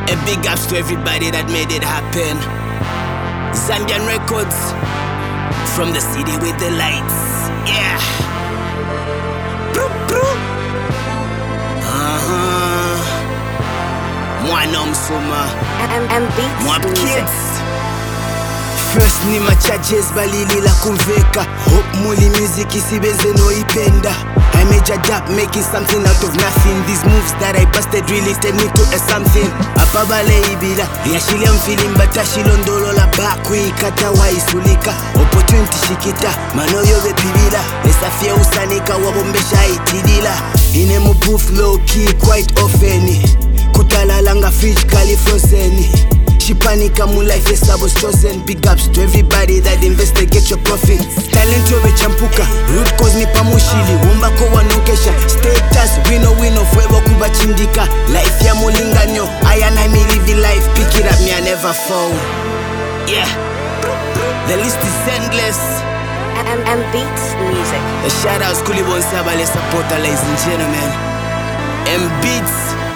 A big ups to everybody that made it happen. Zambian Records, from the city with the lights. Yeah. Mwana msuma Mwap Kids. First ni charges balili la kumveka. Hope muli music isibenze no ipenda. I made a dap making something out of nothing. These moves that I busted really turned me to a something. Apabale ibila yashilia mfili mbatashi londolo la bakwi kata wa isulika. Opportunity shikita manoyo bepibila. Nesafia usanika wabombesha itidila. Inemo booth low key quite often. Kutalalanga fridge kali frozen. Shipanika mu life yes I was chosen. Big ups to everybody that investigate your profits. Talent yobe champuka, root cause ni pamushili. Wumba ko wanokesha, status wino fuego kuba chindika. Life ya mulinganyo, I and I me live the life. Pick it up me I never fall. Yeah, the list is endless. M Beats Music. A shout out Skuli Bonsaba, let's support her ladies and gentlemen. M Beats.